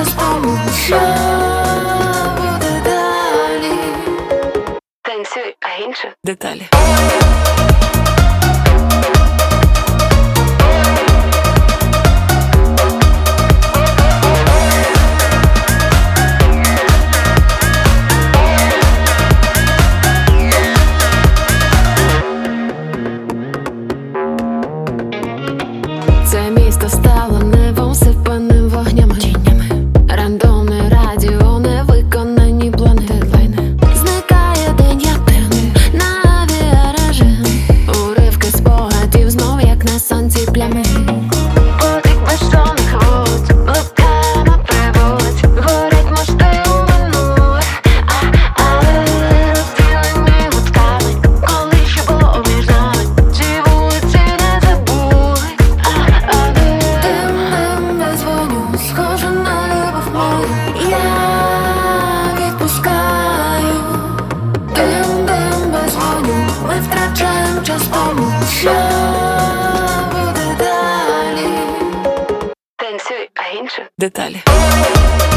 час тому, що буде далі. Танцюй, а інше деталі. Це місто стало небом, сипаним вогнями, тінями. Рандомне радіо, невиконані плани, дедлайни. Зникає день, як день, на авіарежим. Уривки спогадів знов, як на сонці плями. Потік безсонних вод, блуками приводить. Горять мости у минуле, але розділені гудками. Коли ще було між нами, ці вулиці не забули. Дим без вогню, схоже на любов мою. Я відпускаю. Дим без вогню, ми втрачаємо час тому, що буде далі. танцюй, а інше Деталі.